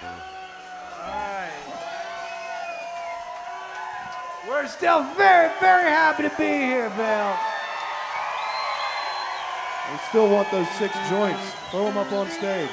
We're still very, very happy to be here, Bill. We still want those 6 joints. Throw them up on stage.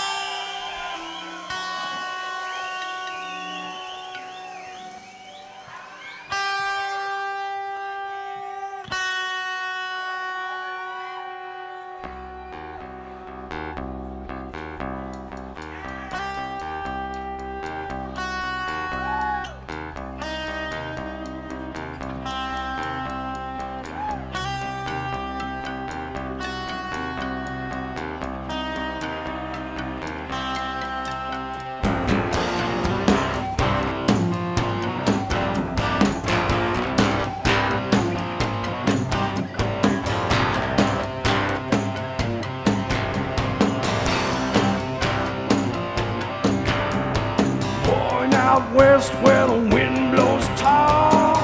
Out west where the wind blows tall,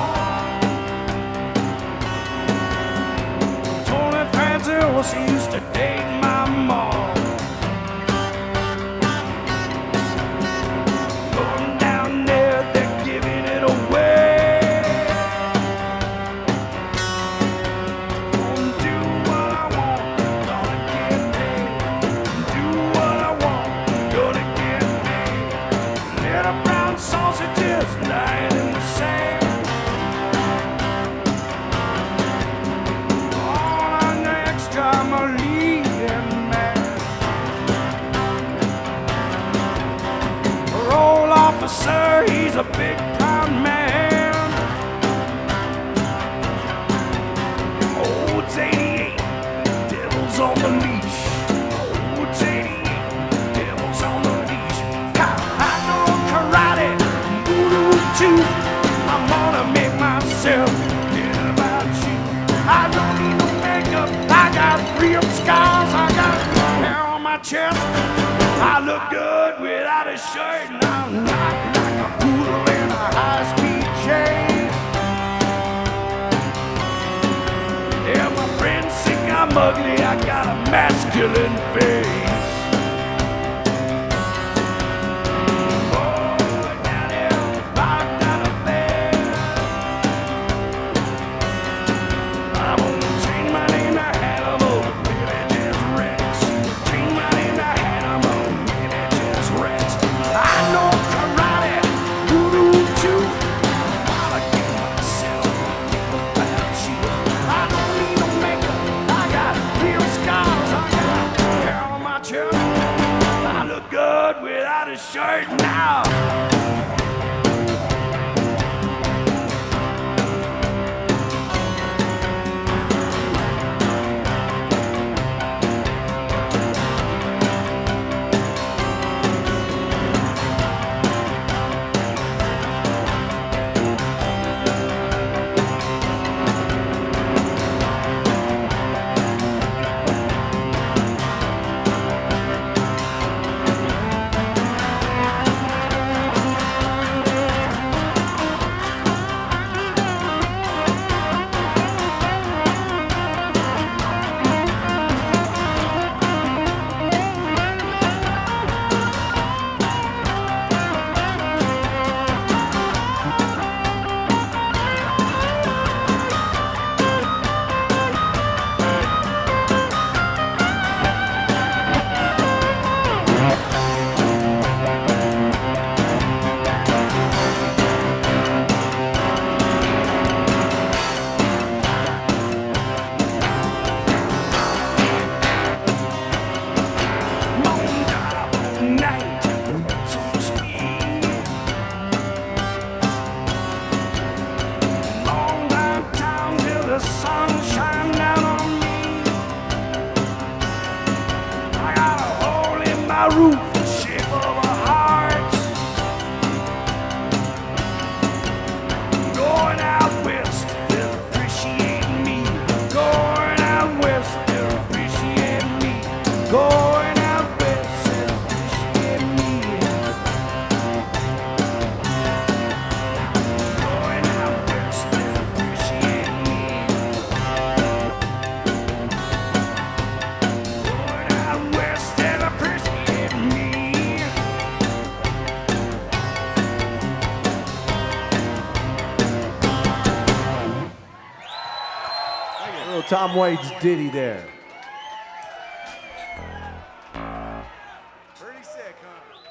Tony Francis used to date my mom. Going down there, they're giving it away. Gonna do what I want, gonna get paid. Do what I want, gonna get paid. Little brown sausages lying in the sand. On the next time I leave him, man. Parole officer, he's a big time man. Old 88, devil's on the leash. Old 88, devil's on the leash. I know karate, voodoo too. I'm gonna make myself forget about you. I don't need no makeup. I got real scars. I got hair on my chest. I look good without a shirt, and I'm not like a poodle in a high-speed chase. Yeah, my friends think I'm ugly. I got a masculine face. I look good without a shirt now. Tom Waits ditty there. Pretty sick, huh?